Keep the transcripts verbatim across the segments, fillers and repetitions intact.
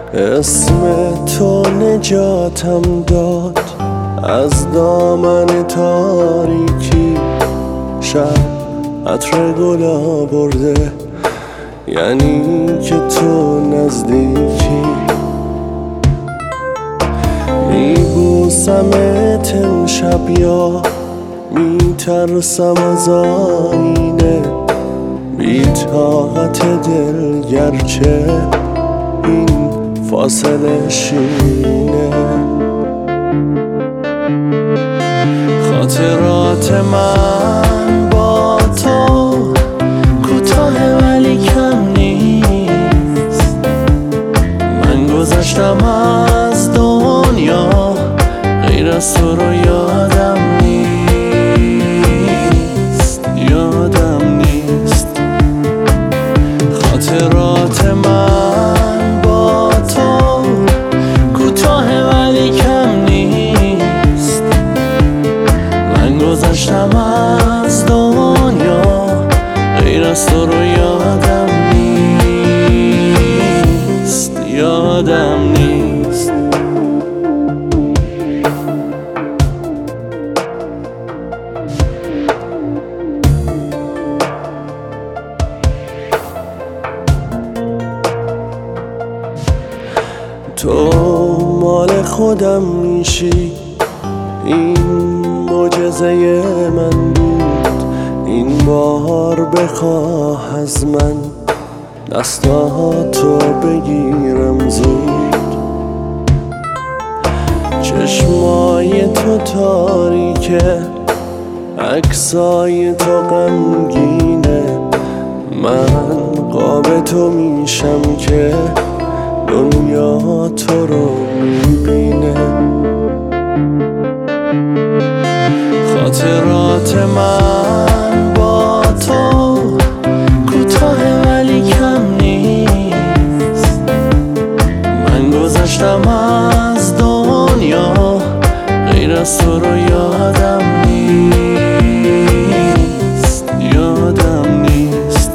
اسم تو نجاتم داد از دامن تاریکی. شب عطر گل آورده یعنی که تو نزدیکی. میبوسمت امشب یا میترسم از آینه. بی طاقت دل گرچه این فاصله شینه. خاطرات من با تو کوتاه ولی کم نیست. من گذشتم از دنیا غیر از تو رو یادم نیست. یادم نیست. خاطرات من با تو کوتاه ولی کم نیست. من گذشتم از دنیا غیر از تو رو یادم نیست. یادم نیست. تو مال خودم میشی این معجزه من بود. این بار بخواه از من دستاتو بگیرم زود. چشمای تو تاریکه عکسای تو غمگینه. من قاب تو میشم که دنیا تو رو میبینه. خاطرات من با تو کوتاه ولی کم نیست. من گذشتم از دنیا غیر از تو رو یادم نیست. یادم نیست.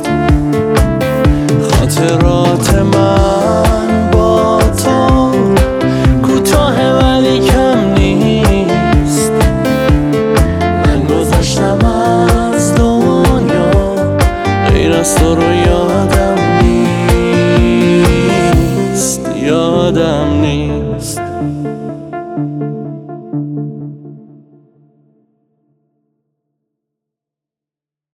خاطرات من با تو کوتاه ولی کم نیست. من گذشتم از دنیا غیر از تو رو یادم نیست. یادم نیست.